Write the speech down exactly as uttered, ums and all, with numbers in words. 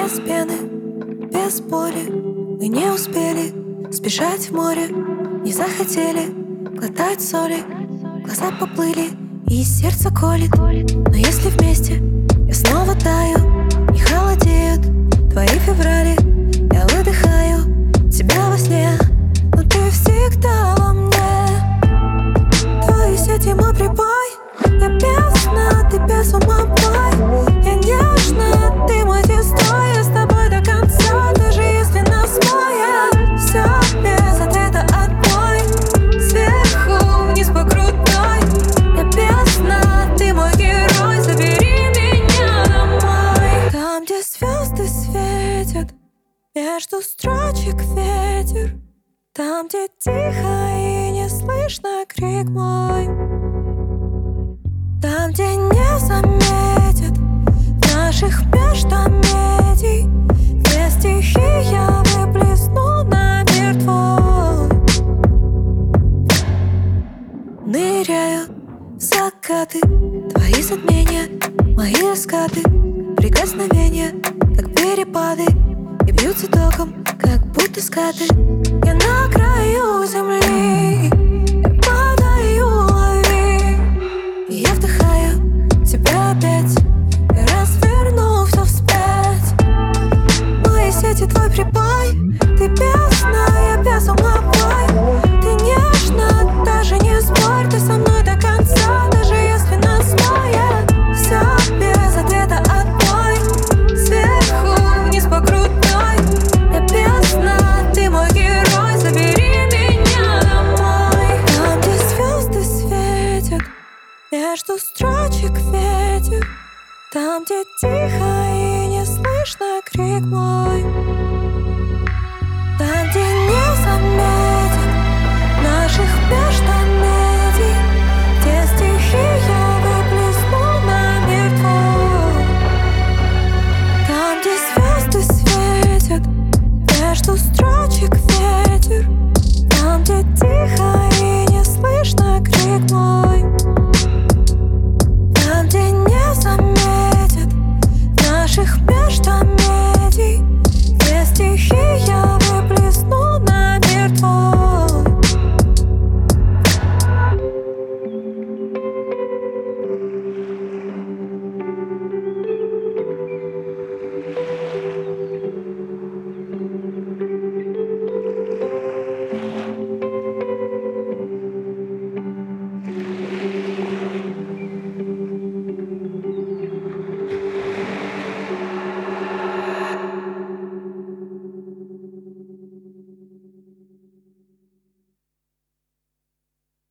без пены, без боли. Мы не успели сбежать в море, не захотели глотать соли. Глаза поплыли и сердце колет. Но если вместе я снова таю, не холодеют твои феврали. Я выдыхаю тебя во сне, но ты всегда во мне. Твои сети мой прибой, я бездна, ты без ума бой. Я нежна, ты мой дистрой, я с тобой до конца, даже если нас моя. Все без ответа отбой, сверху вниз по крутой. Я бездна, ты мой герой, забери меня домой. Там, где звезды светят, между строчек ветер. Там, где тихо и не слышно крик мой. Там, где не заметят наших междометий, где стихи я выплесну на мир твой. Ныряю в закаты, твои затмения, мои раскаты, прикосновения, как перепады, и бьются током, как будто скаты. Я на краю земли, я падаю, лови. И я вдыхаю тебя опять, и разверну все вспять. Мои сети твой прибой, ты бездна, я без ума бой. Ты нежна, даже не спорь, ты со мной до конца, даже если нас моя. Все без ответа отбой, сверху вниз по крутой. Я бездна, ты мой герой, забери меня домой. Там, где звезды светят, между строчек ветер. Там, где тихо и не слышно крик мой. Там, где не заметят наших междометий, где стихи я выплесну на мир твой. Там, где звезды светят, между строчек ветер. Там, где тихо